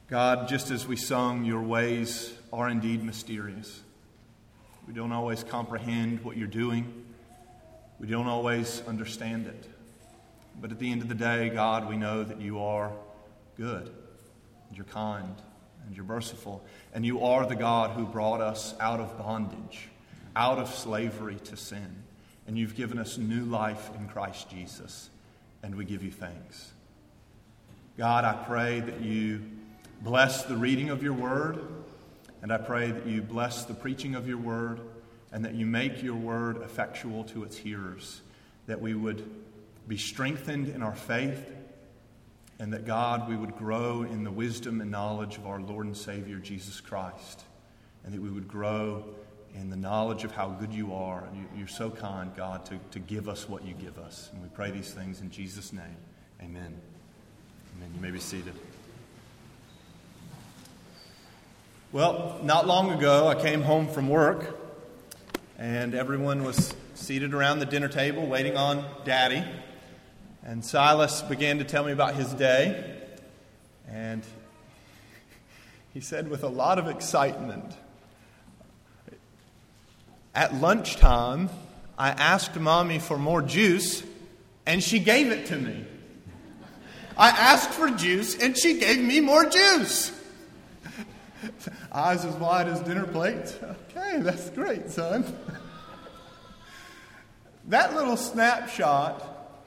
God, just as we sung, your ways are indeed mysterious. We don't always comprehend what you're doing. We don't always understand it. But at the end of the day, God, we know that you are good, and you're kind, and you're merciful, and you are the God who brought us out of bondage, out of slavery to sin, and you've given us new life in Christ Jesus, and we give you thanks. God, I pray that you bless the reading of your word, and I pray that you bless the preaching of your word, and that you make your word effectual to its hearers, that we would be strengthened in our faith, and that, God, we would grow in the wisdom and knowledge of our Lord and Savior, Jesus Christ, and that we would grow in the knowledge of how good you are. And you're so kind, God, to give us what you give us. And we pray these things in Jesus' name. Amen. Amen. You may be seated. Well, not long ago, I came home from work, and everyone was seated around the dinner table waiting on Daddy. And Silas began to tell me about his day. And he said with a lot of excitement, at lunchtime, I asked Mommy for more juice, and she gave it to me. I asked for juice, and she gave me more juice. Eyes as wide as dinner plates. Okay, that's great, son. That little snapshot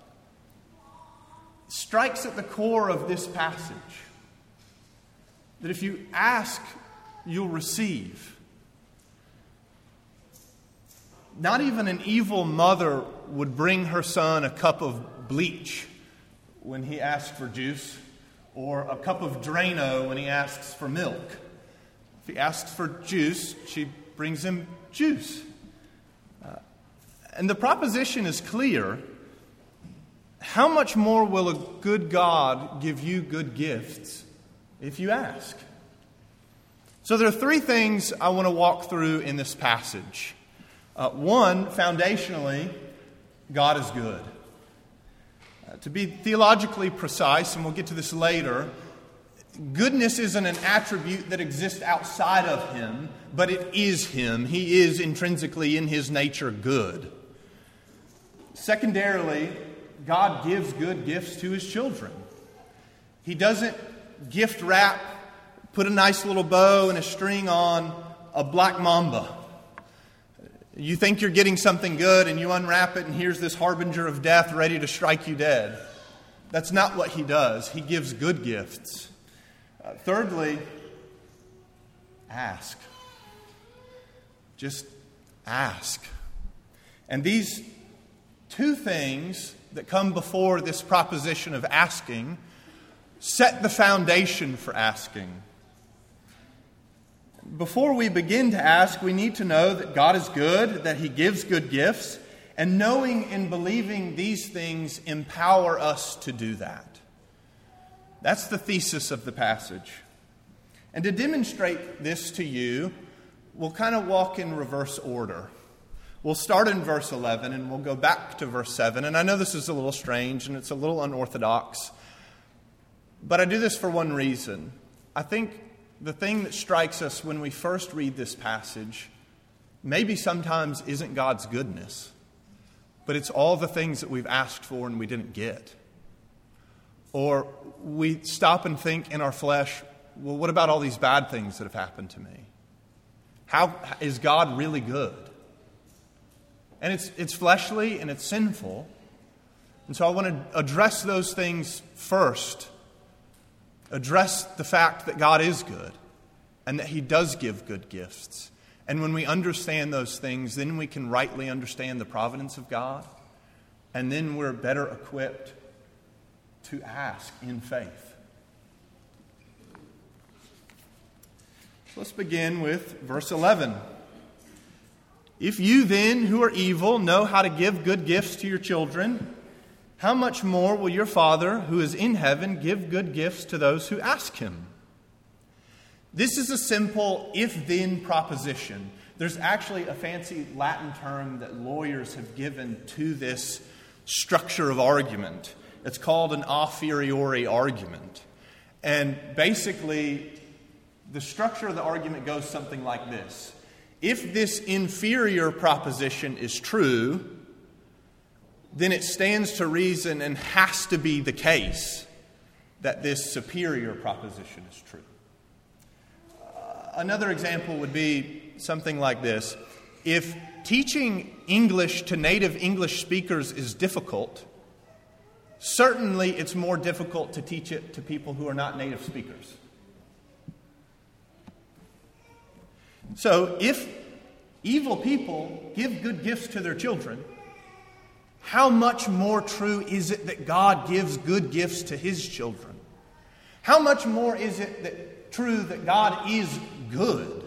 strikes at the core of this passage. That if you ask, you'll receive. Not even an evil mother would bring her son a cup of bleach when he asked for juice, or a cup of Drano when he asks for milk. If he asks for juice, she brings him juice. And the proposition is clear. How much more will a good God give you good gifts if you ask? So there are three things I want to walk through in this passage. One, foundationally, God is good. To be theologically precise, and we'll get to this later, goodness isn't an attribute that exists outside of Him, but it is Him. He is intrinsically in His nature good. Secondarily, God gives good gifts to His children. He doesn't gift wrap, put a nice little bow and a string on a black mamba. You think you're getting something good and you unwrap it and here's this harbinger of death ready to strike you dead. That's not what He does. He gives good gifts. Thirdly, ask. Just ask. And these two things that come before this proposition of asking set the foundation for asking. Before we begin to ask, we need to know that God is good, that He gives good gifts, and knowing and believing these things empower us to do that. That's the thesis of the passage. And to demonstrate this to you, we'll kind of walk in reverse order. We'll start in verse 11 and we'll go back to verse 7. And I know this is a little strange and it's a little unorthodox, but I do this for one reason. I think the thing that strikes us when we first read this passage maybe sometimes isn't God's goodness, but it's all the things that we've asked for and we didn't get. Or we stop and think in our flesh, well, what about all these bad things that have happened to me? How is God really good? And it's fleshly and it's sinful. And so I want to address those things first. Address the fact that God is good and that He does give good gifts. And when we understand those things, then we can rightly understand the providence of God. And then we're better equipped to ask in faith. So let's begin with verse 11. If you then, who are evil, know how to give good gifts to your children, how much more will your Father, who is in heaven, give good gifts to those who ask Him? This is a simple if-then proposition. There's actually a fancy Latin term that lawyers have given to this structure of argument. It's called an a priori argument. And basically, the structure of the argument goes something like this. If this inferior proposition is true, then it stands to reason and has to be the case that this superior proposition is true. Another example would be something like this. If teaching English to native English speakers is difficult, certainly it's more difficult to teach it to people who are not native speakers. So if evil people give good gifts to their children, how much more true is it that God gives good gifts to His children? How much more is it true that God is good?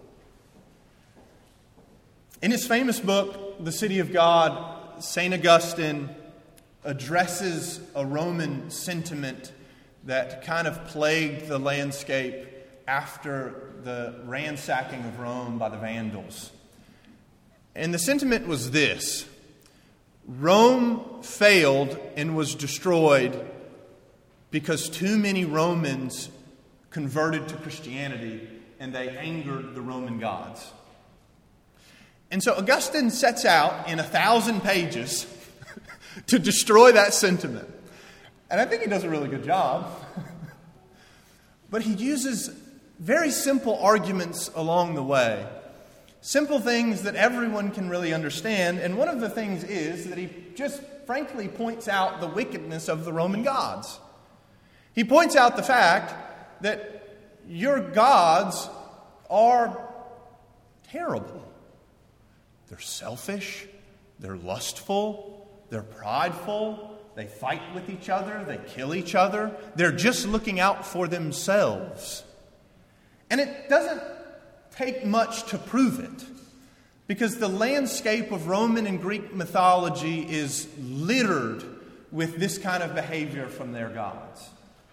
In his famous book, The City of God, St. Augustine addresses a Roman sentiment that kind of plagued the landscape after the ransacking of Rome by the Vandals. And the sentiment was this: Rome failed and was destroyed because too many Romans converted to Christianity and they angered the Roman gods. And so Augustine sets out in 1,000 pages to destroy that sentiment. And I think he does a really good job. But he uses very simple arguments along the way. Simple things that everyone can really understand. And one of the things is that he just frankly points out the wickedness of the Roman gods. He points out the fact that your gods are terrible. They're selfish, they're lustful, they're prideful, they fight with each other, they kill each other. They're just looking out for themselves. And it doesn't take much to prove it, because the landscape of Roman and Greek mythology is littered with this kind of behavior from their gods.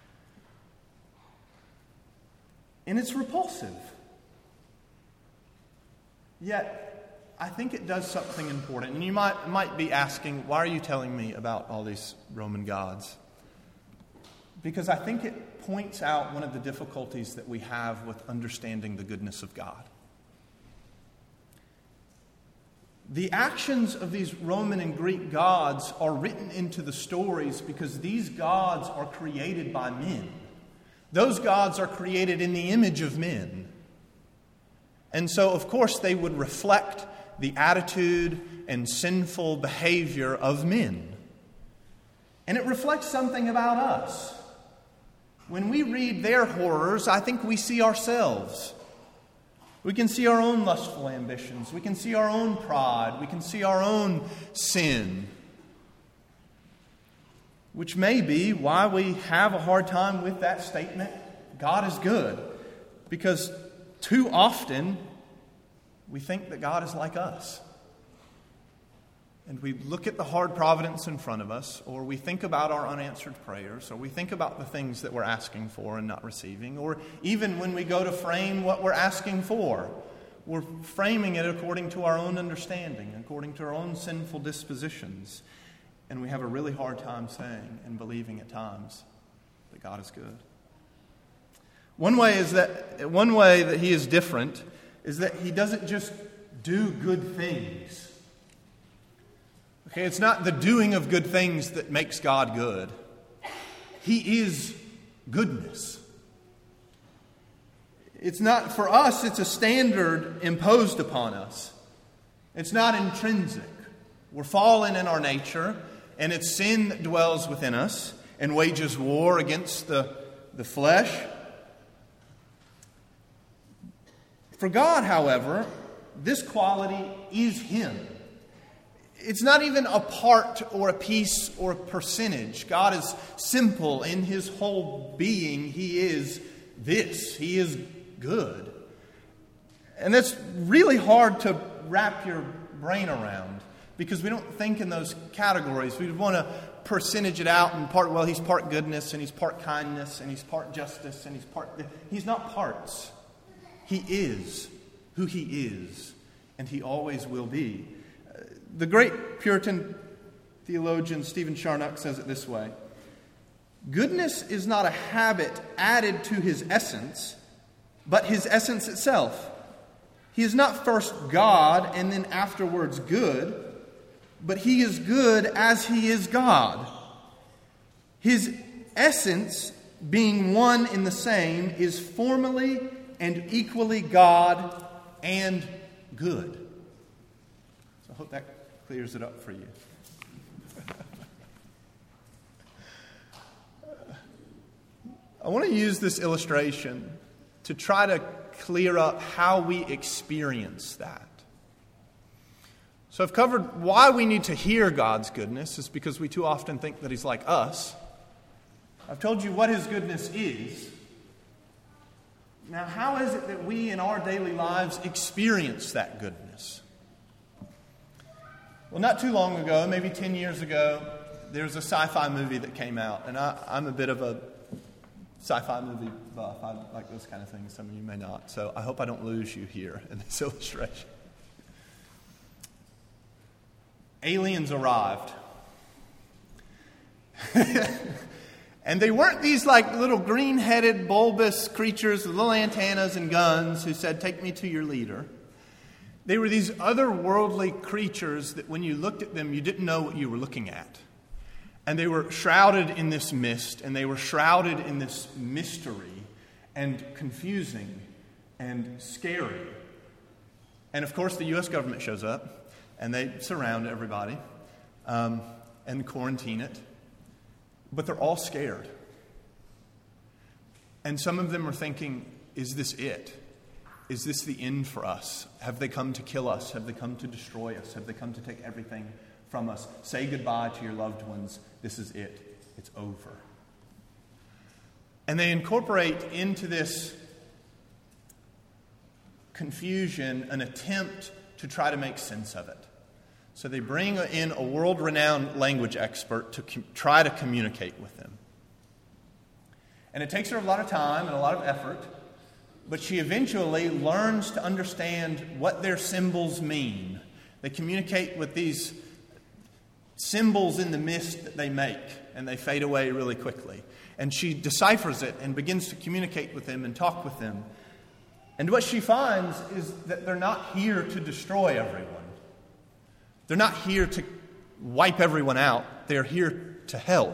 And it's repulsive. Yet, I think it does something important. And you might be asking, why are you telling me about all these Roman gods? Because I think it points out one of the difficulties that we have with understanding the goodness of God. The actions of these Roman and Greek gods are written into the stories because these gods are created by men. Those gods are created in the image of men. And so, of course, they would reflect the attitude and sinful behavior of men. And it reflects something about us. When we read their horrors, I think we see ourselves. We can see our own lustful ambitions. We can see our own pride. We can see our own sin. Which may be why we have a hard time with that statement, God is good. Because too often, we think that God is like us. And we look at the hard providence in front of us, or we think about our unanswered prayers, or we think about the things that we're asking for and not receiving, or even when we go to frame what we're asking for, we're framing it according to our own understanding, according to our own sinful dispositions. And we have a really hard time saying and believing at times that God is good. One way that He is different is that He doesn't just do good things. Okay, it's not the doing of good things that makes God good. He is goodness. It's not, for us, it's a standard imposed upon us. It's not intrinsic. We're fallen in our nature, and it's sin that dwells within us and wages war against the flesh. For God, however, this quality is Him. It's not even a part or a piece or a percentage. God is simple in His whole being. He is this. He is good. And that's really hard to wrap your brain around because we don't think in those categories. We want to percentage it out and He's part goodness and He's part kindness and He's part justice and He's not parts. He is who He is, and He always will be. The great Puritan theologian Stephen Charnock says it this way: Goodness is not a habit added to his essence, but his essence itself. He is not first God and then afterwards good, but he is good as he is God. His essence, being one in the same, is formally and equally God and good. So I hope that clears it up for you. I want to use this illustration to try to clear up how we experience that. So I've covered why we need to hear God's goodness is because we too often think that he's like us. I've told you what his goodness is. Now, how is it that we in our daily lives experience that goodness? Well, not too long ago, maybe 10 years ago, there was a sci-fi movie that came out. And I'm a bit of a sci-fi movie buff. I like those kind of things. Some of you may not. So I hope I don't lose you here in this illustration. Aliens arrived. And they weren't these like little green-headed, bulbous creatures with little antennas and guns who said, "Take me to your leader." They were these otherworldly creatures that when you looked at them, you didn't know what you were looking at. And they were shrouded in this mist, and they were shrouded in this mystery, and confusing, and scary. And of course, the U.S. government shows up, and they surround everybody, and quarantine it. But they're all scared. And some of them are thinking, is this it? Is this the end for us? Have they come to kill us? Have they come to destroy us? Have they come to take everything from us? Say goodbye to your loved ones. This is it. It's over. And they incorporate into this confusion an attempt to try to make sense of it. So they bring in a world-renowned language expert to try to communicate with them. And it takes her a lot of time and a lot of effort, but she eventually learns to understand what their symbols mean. They communicate with these symbols in the mist that they make, and they fade away really quickly. And she deciphers it and begins to communicate with them and talk with them. And what she finds is that they're not here to destroy everyone. They're not here to wipe everyone out. They're here to help.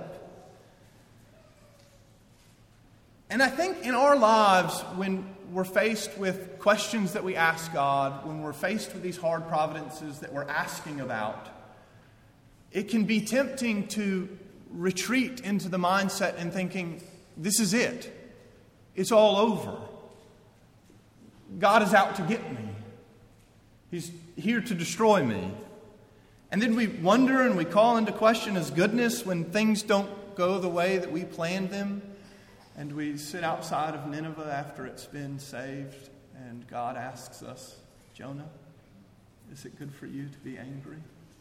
And I think in our lives, when we're faced with questions that we ask God, when we're faced with these hard providences that we're asking about, it can be tempting to retreat into the mindset and thinking, this is it. It's all over. God is out to get me. He's here to destroy me. And then we wonder and we call into question his goodness when things don't go the way that we planned them. And we sit outside of Nineveh after it's been saved, and God asks us, Jonah, is it good for you to be angry?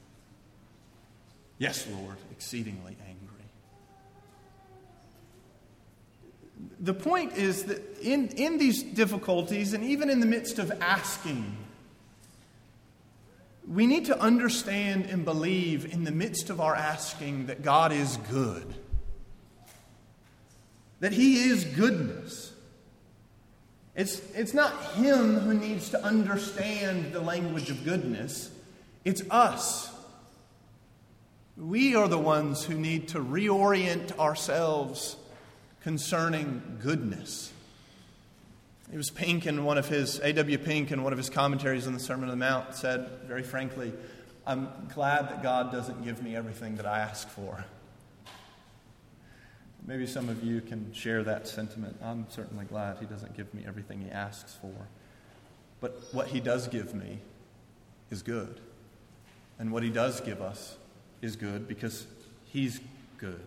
Yes, Lord, exceedingly angry. The point is that in these difficulties, and even in the midst of asking, we need to understand and believe in the midst of our asking that God is good. That he is goodness. It's not him who needs to understand the language of goodness. It's us. We are the ones who need to reorient ourselves concerning goodness. It was Pink in one of his, A.W. Pink in one of his commentaries on the Sermon on the Mount said, very frankly, I'm glad that God doesn't give me everything that I ask for. Maybe some of you can share that sentiment. I'm certainly glad he doesn't give me everything he asks for. But what he does give me is good. And what he does give us is good because he's good.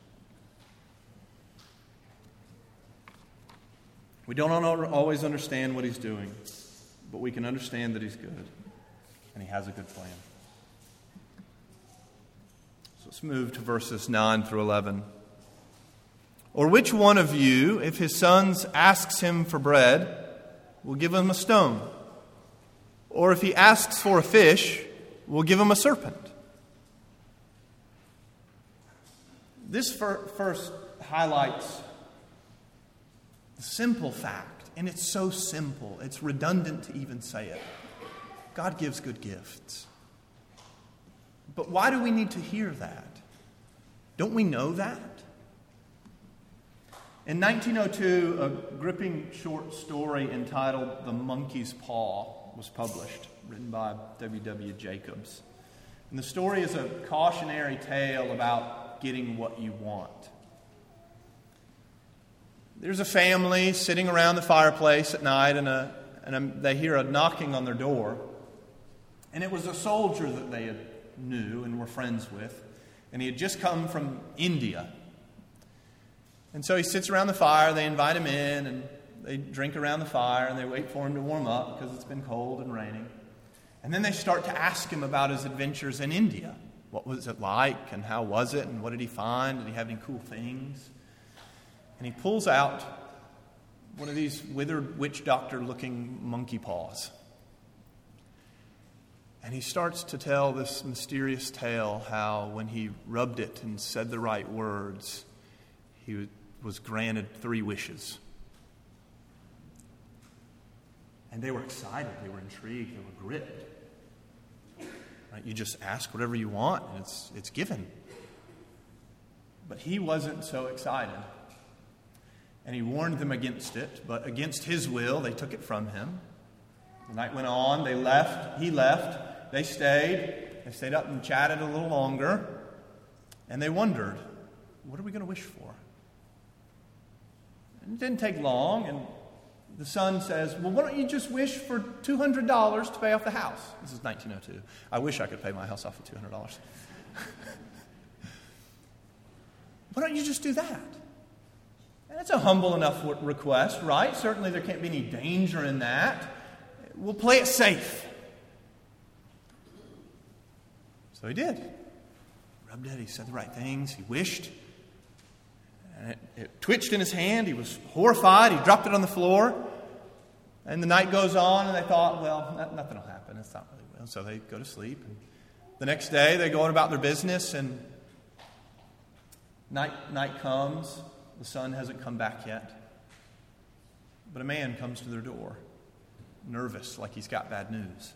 We don't always understand what he's doing, but we can understand that he's good and he has a good plan. So let's move to verses 9 through 11. Or which one of you, if his son asks him for bread, will give him a stone? Or if he asks for a fish, will give him a serpent? This first highlights the simple fact, and it's so simple, it's redundant to even say it. God gives good gifts. But why do we need to hear that? Don't we know that? In 1902, a gripping short story entitled The Monkey's Paw was published, written by W.W. Jacobs. And the story is a cautionary tale about getting what you want. There's a family sitting around the fireplace at night, and they hear a knocking on their door. And it was a soldier that they knew and were friends with. And he had just come from India. And so he sits around the fire, they invite him in, and they drink around the fire, and they wait for him to warm up because it's been cold and raining. And then they start to ask him about his adventures in India. What was it like, and how was it, and what did he find? Did he have any cool things? And he pulls out one of these withered witch doctor-looking monkey paws. And he starts to tell this mysterious tale how when he rubbed it and said the right words, he was granted 3 wishes. And they were excited, they were intrigued, they were gripped. Right? You just ask whatever you want and it's given. But he wasn't so excited. And he warned them against it, but against his will, they took it from him. The night went on, they left, he left, they stayed up and chatted a little longer, and they wondered, what are we going to wish for? And it didn't take long, and the son says, well, why don't you just wish for $200 to pay off the house? This is 1902. I wish I could pay my house off with $200. Why don't you just do that? And it's a humble enough request, right? Certainly there can't be any danger in that. We'll play it safe. So he did. Rubbed it, he said the right things, he wished. And it twitched in his hand, he was horrified, he dropped it on the floor. And the night goes on, and they thought, well, nothing will happen, it's not really well. So they go to sleep. And the next day, they go on about their business, and night comes. The son hasn't come back yet. But a man comes to their door, nervous, like he's got bad news.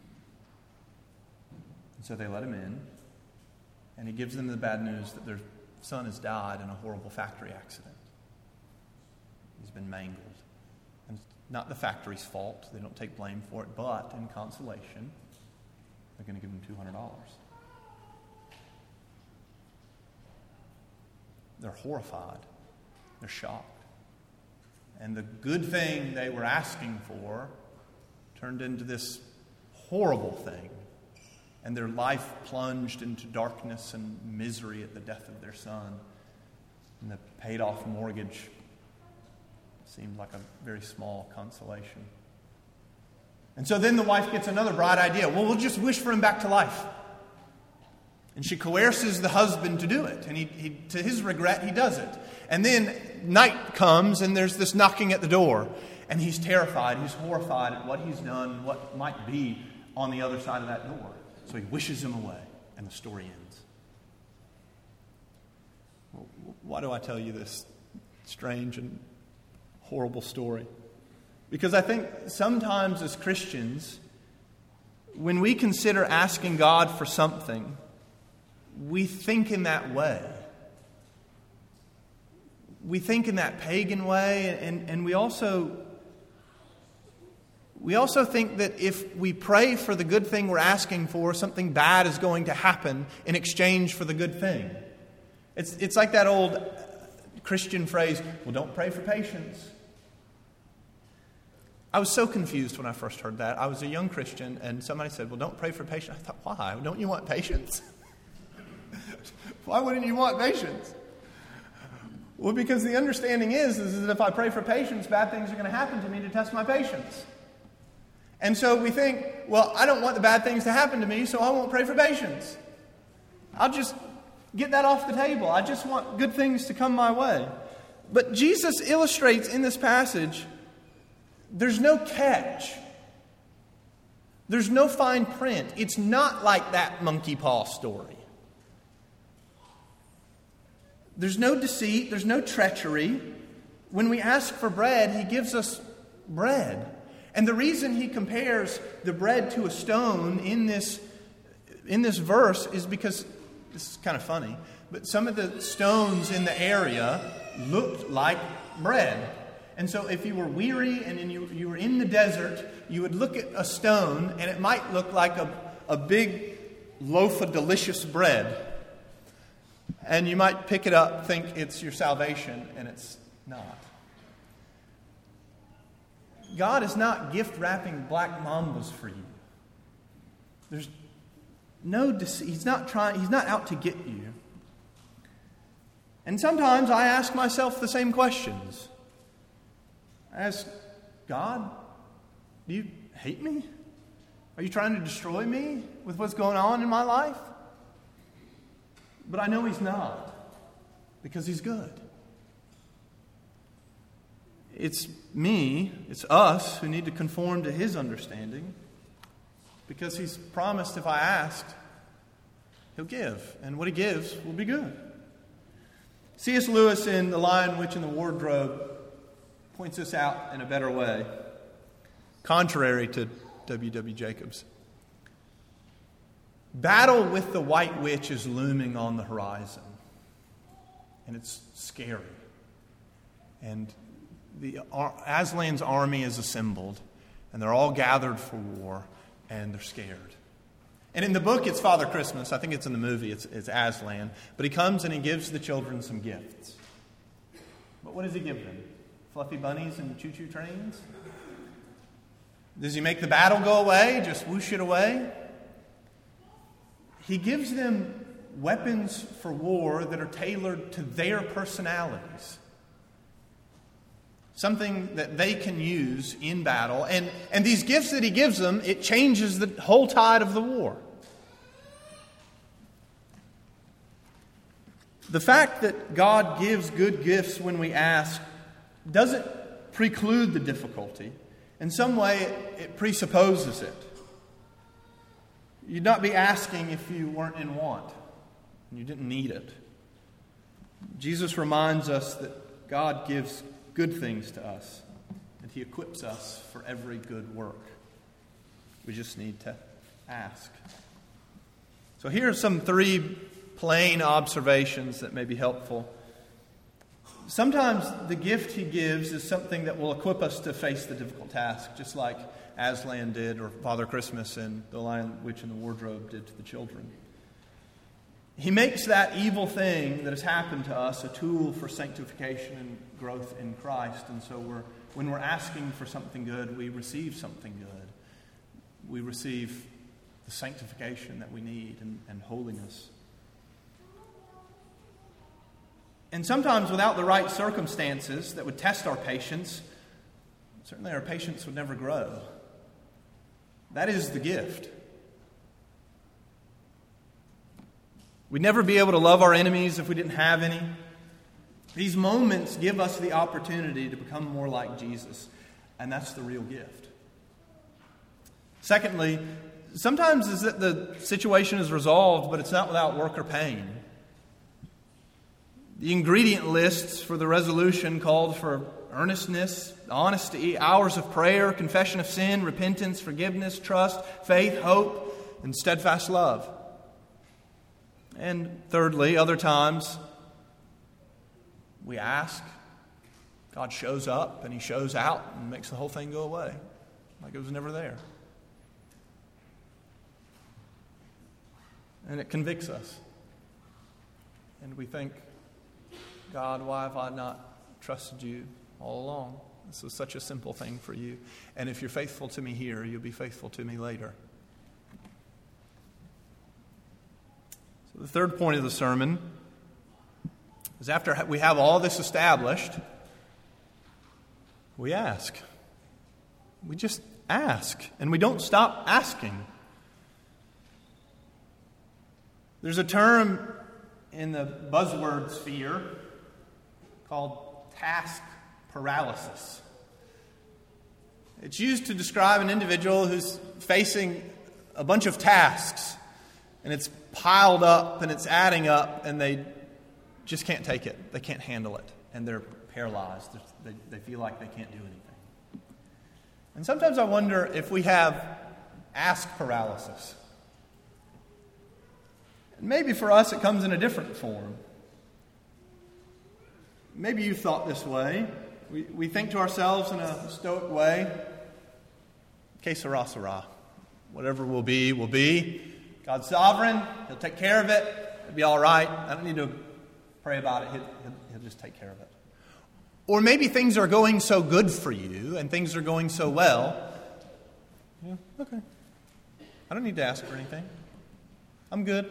And so they let him in, and he gives them the bad news that their son has died in a horrible factory accident. He's been mangled. And it's not the factory's fault. They don't take blame for it, but in consolation, they're going to give him $200. They're horrified. They're shocked. And the good thing they were asking for turned into this horrible thing. And their life plunged into darkness and misery at the death of their son. And the paid-off mortgage seemed like a very small consolation. And so then the wife gets another bright idea. Well, we'll just wish for him back to life. And she coerces the husband to do it. And he, to his regret, he does it. And then night comes, and there's this knocking at the door. And he's terrified. He's horrified at what he's done, what might be on the other side of that door. So he wishes him away, and the story ends. Well, why do I tell you this strange and horrible story? Because I think sometimes as Christians, when we consider asking God for something, we think in that way. We think in that pagan way, and we also think that if we pray for the good thing we're asking for, something bad is going to happen in exchange for the good thing. It's like that old Christian phrase, well, don't pray for patience. I was so confused when I first heard that. I was a young Christian, and somebody said, well, don't pray for patience. I thought, why? Don't you want patience? Why wouldn't you want patience? Well, because the understanding is that if I pray for patience, bad things are going to happen to me to test my patience. And so we think, well, I don't want the bad things to happen to me, so I won't pray for patience. I'll just get that off the table. I just want good things to come my way. But Jesus illustrates in this passage, there's no catch. There's no fine print. It's not like that monkey paw story. There's no deceit. There's no treachery. When we ask for bread, he gives us bread. And the reason he compares the bread to a stone in this verse is because, this is kind of funny, but some of the stones in the area looked like bread. And so if you were weary and you were in the desert, you would look at a stone and it might look like a big loaf of delicious bread. And you might pick it up, think it's your salvation, and it's not. God is not gift wrapping black mambas for you. There's no deceit. He's not out to get you. And sometimes I ask myself the same questions. I ask, God, do you hate me? Are you trying to destroy me with what's going on in my life? But I know he's not, because he's good. It's me, it's us who need to conform to his understanding, because he's promised if I ask, he'll give. And what he gives will be good. C.S. Lewis in The Lion, Witch, and the Wardrobe points this out in a better way, contrary to W.W. Jacobs. Battle with the White Witch is looming on the horizon. And it's scary. And Aslan's army is assembled, and they're all gathered for war, and they're scared. And in the book, it's Father Christmas. I think it's in the movie, it's Aslan. But he comes and he gives the children some gifts. But what does he give them? Fluffy bunnies and choo-choo trains? Does he make the battle go away? Just whoosh it away? He gives them weapons for war that are tailored to their personalities. Something that they can use in battle. And these gifts that he gives them, it changes the whole tide of the war. The fact that God gives good gifts when we ask doesn't preclude the difficulty. In some way, it presupposes it. You'd not be asking if you weren't in want and you didn't need it. Jesus reminds us that God gives good things to us, and he equips us for every good work. We just need to ask. So here are some 3 plain observations that may be helpful. Sometimes the gift he gives is something that will equip us to face the difficult task, just like Aslan did, or Father Christmas and the Lion, Witch, and the Wardrobe did to the children. He makes that evil thing that has happened to us a tool for sanctification and growth in Christ. And so when we're asking for something good, we receive something good. We receive the sanctification that we need and holiness. And sometimes without the right circumstances that would test our patience, certainly our patience would never grow. That is the gift. We'd never be able to love our enemies if we didn't have any. These moments give us the opportunity to become more like Jesus, and that's the real gift. Secondly, sometimes is that the situation is resolved, but it's not without work or pain. The ingredient lists for the resolution called for earnestness, honesty, hours of prayer, confession of sin, repentance, forgiveness, trust, faith, hope, and steadfast love. And thirdly, other times we ask, God shows up and he shows out and makes the whole thing go away like it was never there. And it convicts us. And we think, God, why have I not trusted you all along? This was such a simple thing for you. And if you're faithful to me here, you'll be faithful to me later. So the third point of the sermon is after we have all this established, we ask. We just ask. And we don't stop asking. There's a term in the buzzword sphere called task paralysis. It's used to describe an individual who's facing a bunch of tasks, and it's piled up and it's adding up, and they just can't take it. They can't handle it. And they're paralyzed. They feel like they can't do anything. And sometimes I wonder if we have ask paralysis. And maybe for us it comes in a different form. Maybe you've thought this way. We think to ourselves in a stoic way, que sera, sera. Whatever will be, will be. God's sovereign. He'll take care of it. It'll be all right. I don't need to pray about it. He'll just take care of it. Or maybe things are going so good for you and things are going so well. Yeah, okay. I don't need to ask for anything. I'm good.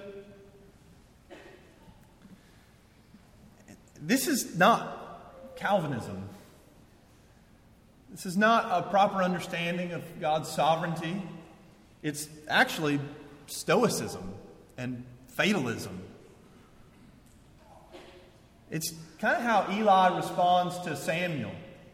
This is not Calvinism. This is not a proper understanding of God's sovereignty. It's actually Stoicism and fatalism. It's kind of how Eli responds to Samuel.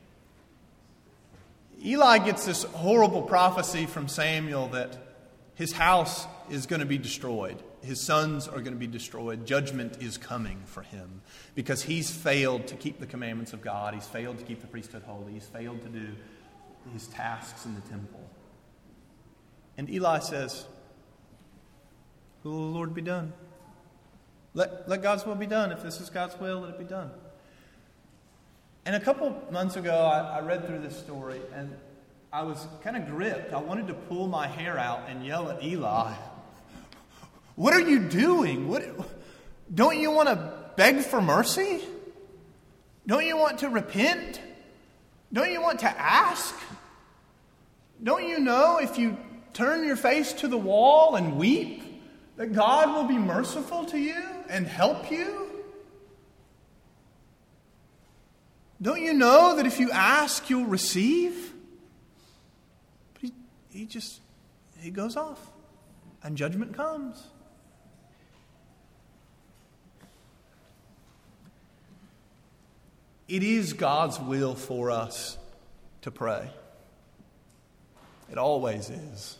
Eli gets this horrible prophecy from Samuel that his house is going to be destroyed. His sons are going to be destroyed. Judgment is coming for him because he's failed to keep the commandments of God. He's failed to keep the priesthood holy. He's failed to do his tasks in the temple. And Eli says, "Will the Lord be done? Let God's will be done. If this is God's will, let it be done." And a couple months ago, I read through this story, and I was kind of gripped. I wanted to pull my hair out and yell at Eli. What are you doing? Don't you want to beg for mercy? Don't you want to repent? Don't you want to ask? Don't you know if you turn your face to the wall and weep, that God will be merciful to you and help you? Don't you know that if you ask, you'll receive? But he goes off, and judgment comes. It is God's will for us to pray. It always is.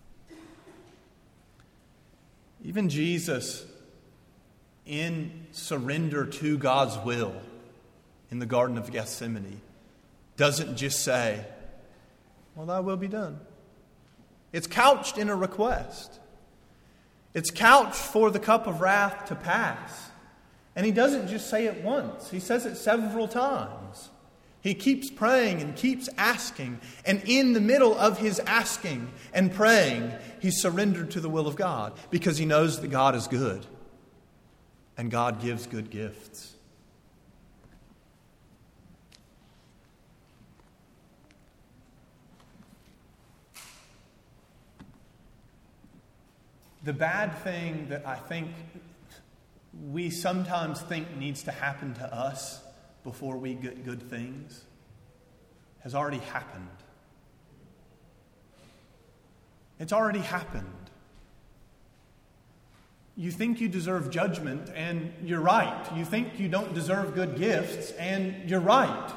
Even Jesus, in surrender to God's will in the Garden of Gethsemane, doesn't just say, "Well, thy will be done." It's couched in a request. It's couched for the cup of wrath to pass. And he doesn't just say it once. He says it several times. He keeps praying and keeps asking. And in the middle of his asking and praying, he's surrendered to the will of God because he knows that God is good. And God gives good gifts. The bad thing that I think we sometimes think needs to happen to us before we get good things has already happened. It's already happened. You think you deserve judgment, and you're right. You think you don't deserve good gifts, and you're right.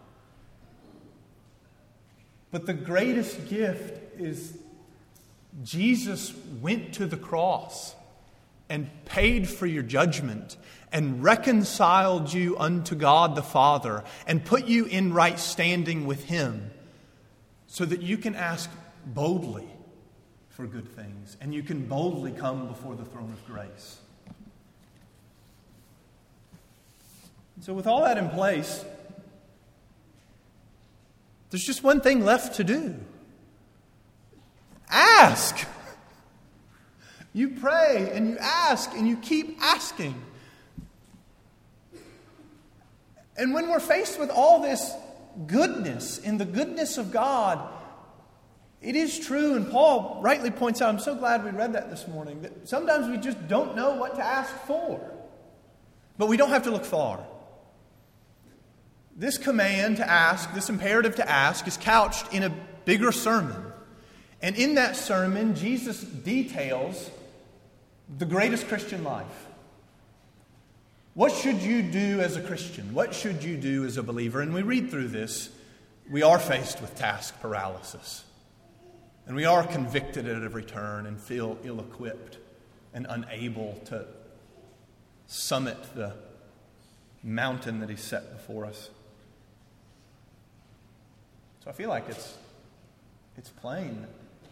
But the greatest gift is Jesus went to the cross and paid for your judgment and reconciled you unto God the Father and put you in right standing with Him so that you can ask boldly for good things and you can boldly come before the throne of grace. So with all that in place, there's just one thing left to do. Ask. You pray and you ask and you keep asking. And when we're faced with all this goodness in the goodness of God, it is true, and Paul rightly points out, I'm so glad we read that this morning, that sometimes we just don't know what to ask for. But we don't have to look far. This command to ask, this imperative to ask, is couched in a bigger sermon. And in that sermon, Jesus details the greatest Christian life. What should you do as a Christian? What should you do as a believer? And we read through this, we are faced with task paralysis. And we are convicted at every turn and feel ill-equipped and unable to summit the mountain that He's set before us. So I feel like it's plain.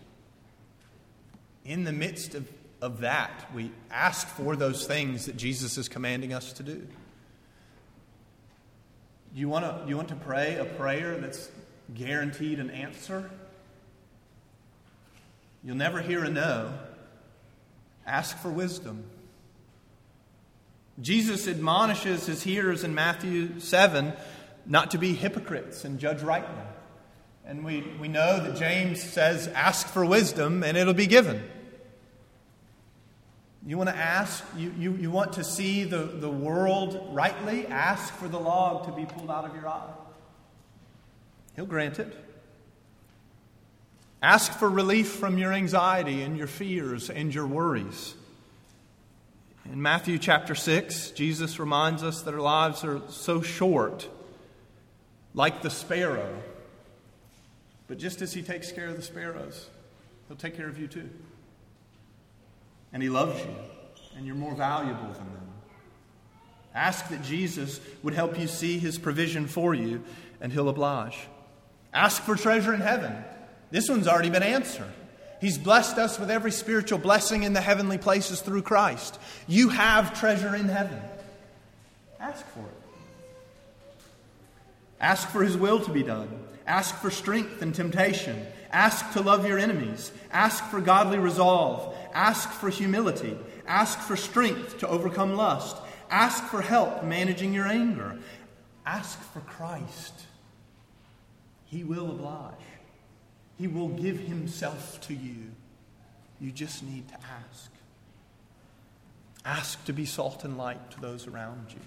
In the midst of that, we ask for those things that Jesus is commanding us to do. You want to pray a prayer that's guaranteed an answer? You'll never hear a no. Ask for wisdom. Jesus admonishes His hearers in Matthew 7 not to be hypocrites and judge rightly. And we know that James says, ask for wisdom and it'll be given. You want to ask, you want to see the world rightly? Ask for the log to be pulled out of your eye. He'll grant it. Ask for relief from your anxiety and your fears and your worries. In Matthew chapter 6, Jesus reminds us that our lives are so short, like the sparrow. But just as He takes care of the sparrows, He'll take care of you too. And He loves you, and you're more valuable than them. Ask that Jesus would help you see His provision for you, and He'll oblige. Ask for treasure in heaven. This one's already been answered. He's blessed us with every spiritual blessing in the heavenly places through Christ. You have treasure in heaven. Ask for it. Ask for His will to be done. Ask for strength in temptation. Ask to love your enemies. Ask for godly resolve. Ask for humility. Ask for strength to overcome lust. Ask for help managing your anger. Ask for Christ. He will oblige. He will give Himself to you. You just need to ask. Ask to be salt and light to those around you.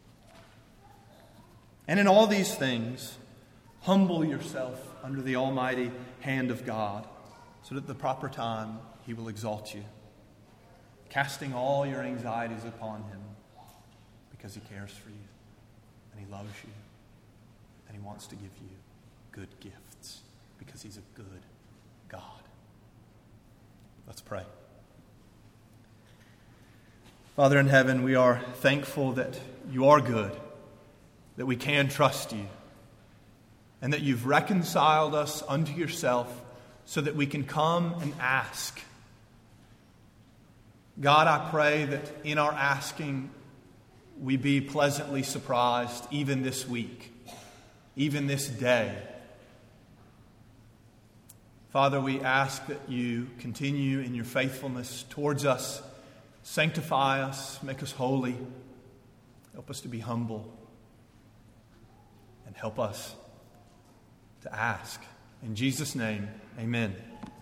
And in all these things, humble yourself under the almighty hand of God, so that at the proper time He will exalt you, casting all your anxieties upon Him, because He cares for you, and He loves you, and He wants to give you good gifts, because He's a good God. Let's pray. Father in heaven, we are thankful that You are good, that we can trust You, and that You've reconciled us unto Yourself so that we can come and ask. God, I pray that in our asking we be pleasantly surprised even this week, even this day. Father, we ask that You continue in Your faithfulness towards us, sanctify us, make us holy, help us to be humble, and help us to ask. In Jesus' name, amen.